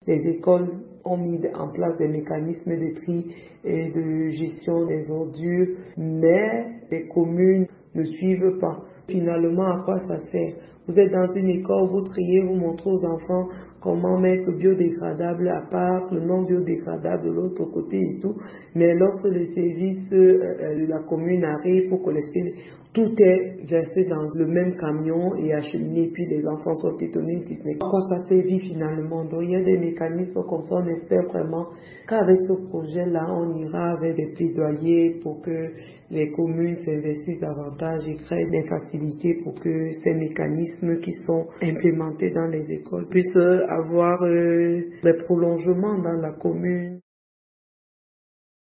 Les écoles ont mis en place des mécanismes de tri et de gestion des ordures, mais les communes ne suivent pas. Finalement, à quoi ça sert? Vous êtes dans une école, vous triez, vous montrez aux enfants comment mettre le biodégradable à part, le non biodégradable de l'autre côté et tout. Mais lorsque le service de la commune arrive pour collecter, tout est versé dans le même camion et acheminé, puis les enfants sont étonnés, ils disent mais à quoi ça servit finalement? Donc il y a des mécanismes comme ça, on espère vraiment qu'avec ce projet-là, on ira avec des plaidoyers pour que les communes s'investissent davantage et créent des facilités pour que ces mécanismes qui sont implémentés dans les écoles puissent avoir des prolongements dans la commune.